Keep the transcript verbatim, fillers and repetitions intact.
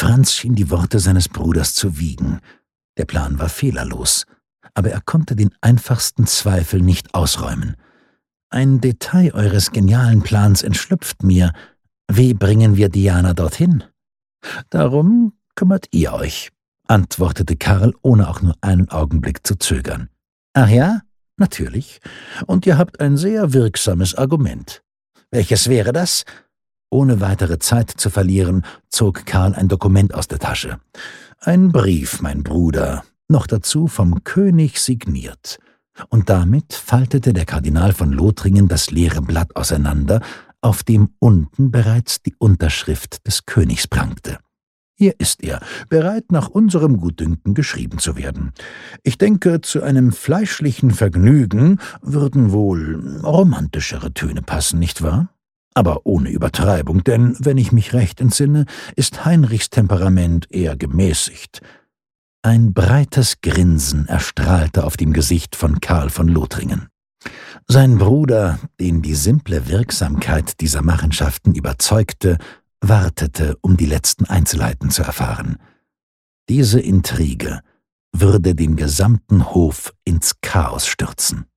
Franz schien die Worte seines Bruders zu wiegen. Der Plan war fehlerlos, aber er konnte den einfachsten Zweifel nicht ausräumen. »Ein Detail eures genialen Plans entschlüpft mir. Wie bringen wir Diana dorthin?« »Darum kümmert ihr euch«, antwortete Karl, ohne auch nur einen Augenblick zu zögern. »Ach ja? Natürlich. Und ihr habt ein sehr wirksames Argument. Welches wäre das?« Ohne weitere Zeit zu verlieren, zog Karl ein Dokument aus der Tasche. »Ein Brief, mein Bruder, noch dazu vom König signiert.« Und damit faltete der Kardinal von Lothringen das leere Blatt auseinander, auf dem unten bereits die Unterschrift des Königs prangte. »Hier ist er, bereit nach unserem Gutdünken geschrieben zu werden. Ich denke, zu einem fleischlichen Vergnügen würden wohl romantischere Töne passen, nicht wahr? Aber ohne Übertreibung, denn, wenn ich mich recht entsinne, ist Heinrichs Temperament eher gemäßigt.« Ein breites Grinsen erstrahlte auf dem Gesicht von Karl von Lothringen. Sein Bruder, den die simple Wirksamkeit dieser Machenschaften überzeugte, wartete, um die letzten Einzelheiten zu erfahren. Diese Intrige würde den gesamten Hof ins Chaos stürzen.